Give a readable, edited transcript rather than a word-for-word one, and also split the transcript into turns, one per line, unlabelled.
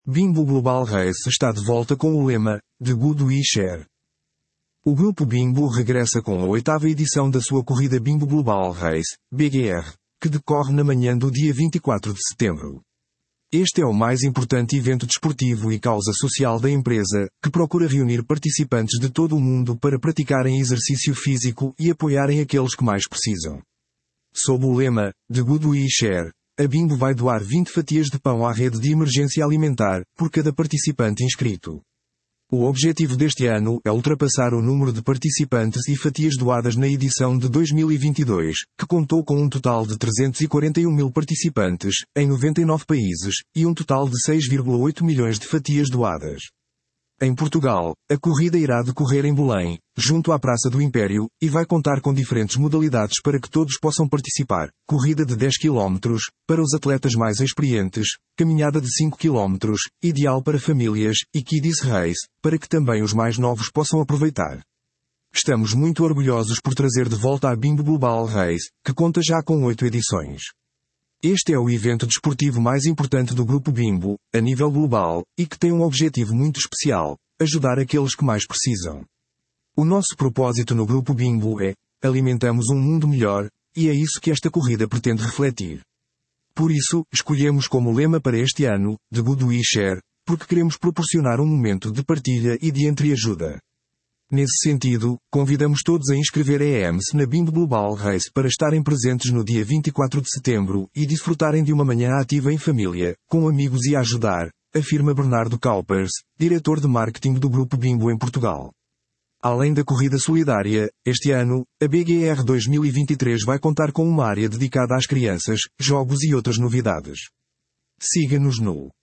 Bimbo Global Race está de volta com o lema The Good We Share. O Grupo Bimbo regressa com a 8ª edição da sua corrida Bimbo Global Race, BGR, que decorre na manhã do dia 24 de setembro. Este é o mais importante evento desportivo e causa social da empresa, que procura reunir participantes de todo o mundo para praticarem exercício físico e apoiarem aqueles que mais precisam. Sob o lema The Good We Share, a Bimbo vai doar 20 fatias de pão à rede de emergência alimentar, por cada participante inscrito. O objetivo deste ano é ultrapassar o número de participantes e fatias doadas na edição de 2022, que contou com um total de 341 mil participantes, em 99 países, e um total de 6,8 milhões de fatias doadas. Em Portugal, a corrida irá decorrer em Belém, junto à Praça do Império, e vai contar com diferentes modalidades para que todos possam participar. Corrida de 10 km, para os atletas mais experientes, caminhada de 5 km, ideal para famílias, e Kiddies Race, para que também os mais novos possam aproveitar. Estamos muito orgulhosos por trazer de volta a Bimbo Global Race, que conta já com 8 edições. Este é o evento desportivo mais importante do Grupo Bimbo, a nível global, e que tem um objetivo muito especial: ajudar aqueles que mais precisam. O nosso propósito no Grupo Bimbo é: alimentamos um mundo melhor, e é isso que esta corrida pretende refletir. Por isso, escolhemos como lema para este ano, The Good We Share, porque queremos proporcionar um momento de partilha e de entreajuda. Nesse sentido, convidamos todos a inscrever-se na Bimbo Global Race para estarem presentes no dia 24 de setembro e desfrutarem de uma manhã ativa em família, com amigos e a ajudar, afirma Bernardo Kaupers, diretor de marketing do Grupo Bimbo em Portugal. Além da corrida solidária, este ano, a BGR 2023 vai contar com uma área dedicada às crianças, jogos e outras novidades. Siga-nos no